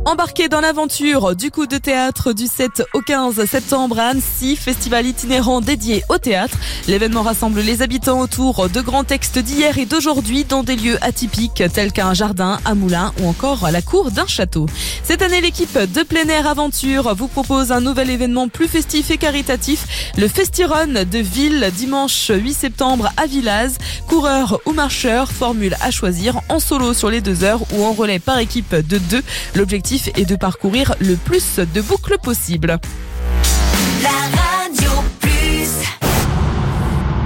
Embarquez dans l'aventure du coup de théâtre du 7 au 15 septembre à Annecy, festival itinérant dédié au théâtre. L'événement rassemble les habitants autour de grands textes d'hier et d'aujourd'hui dans des lieux atypiques tels qu'un jardin, un moulin ou encore la cour d'un château. Cette année, l'équipe de Plein Air Aventure vous propose un nouvel événement plus festif et caritatif, le Festirun de Ville, dimanche 8 septembre à Villaz. Coureurs ou marcheurs, formule à choisir en solo sur les 2 heures ou en relais par équipe de 2. L'objectif est de parcourir le plus de boucles possible.